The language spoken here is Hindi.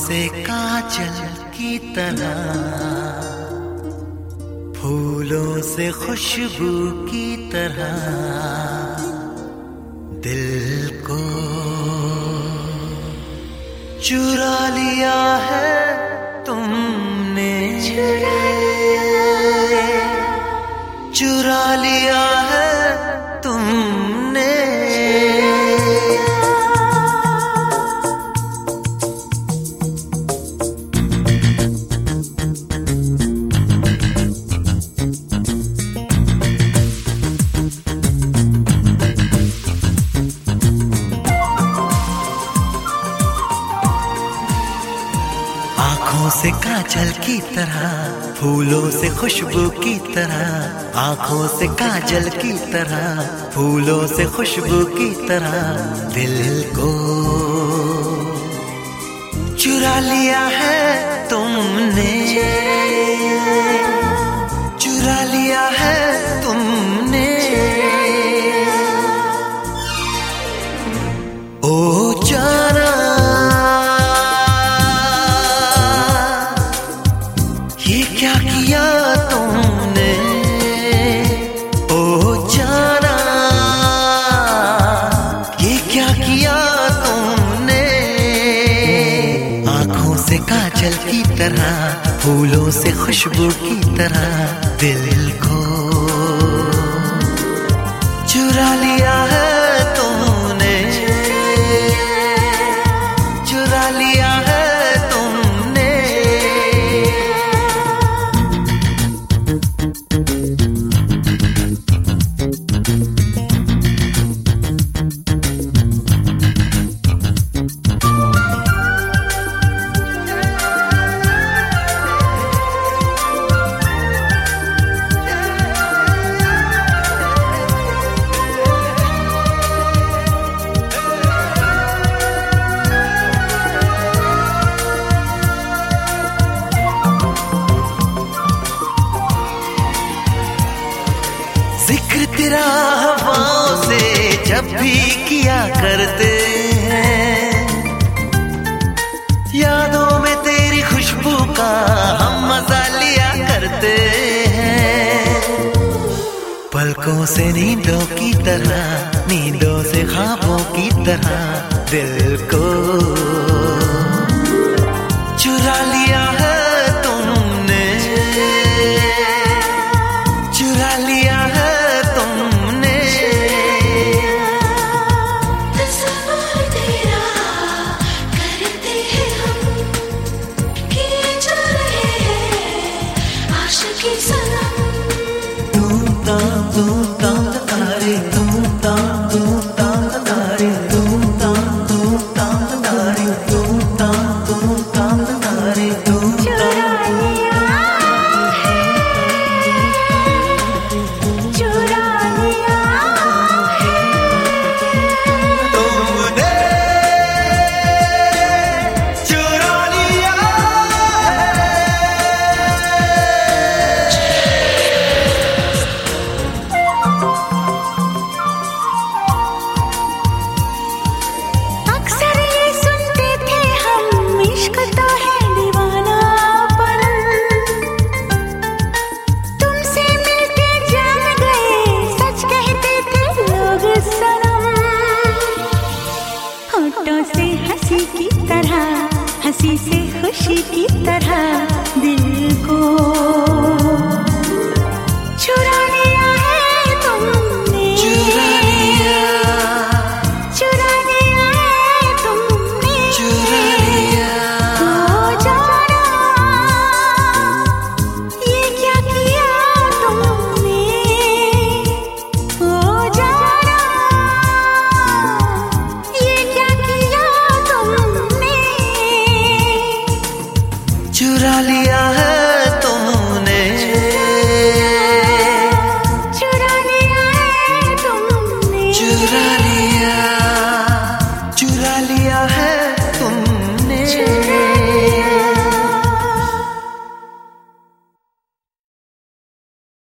से काजल की तरह, फूलों से खुशबू की तरह दिल को चुरा लिया है तुमने, चुरा लिया है तुमने। आँखों से काजल की तरह, फूलों से खुशबू की तरह, आँखों से काजल की तरह, फूलों से खुशबू की तरह दिल को चुरा लिया है तुमने, चुरा लिया है तुमने। ओ जाना ये क्या किया तुमने, ओ जाना ये क्या किया तुमने। आँखों से काजल की तरह, फूलों से खुशबू की तरह दिल को चुरा लिया है तुमने, चुरा लिया है तुमने। जिक्र तेरा हवाओं से जब भी किया करते हैं, यादों में तेरी खुशबू का हम मजा लिया करते हैं। पलकों से नींदों की तरह, नींदों से ख्वाबों की तरह दिल को चुरा लिया है तुमने, चुरा लिया है तुमने। तस्वीर तेरा करते हैं हम, किए जा रहे हैं आशिकी सनम। तुम ताम तारे, तुम ताम तारे, तुम ताम तारे, तुम ताम तारे, तुम चुरा लिया है, चुरा लिया है तुमने चुरा लिया अक्सर ये सुनते थे हम, इश्क तो है दीवानापन। तुमसे मिलके जान गए, सच कहते थे लोग सनम। होठों से हंसी की तरह, हंसी से खुशी की तरह दिल को चुरा लिया है तुमने, चुरा लिया, चुरा लिया है तुमने, चुरा लिया। ओ जाना ये क्या किया तुमने, ओ जाना ये क्या किया तुमने। चुरा लिया है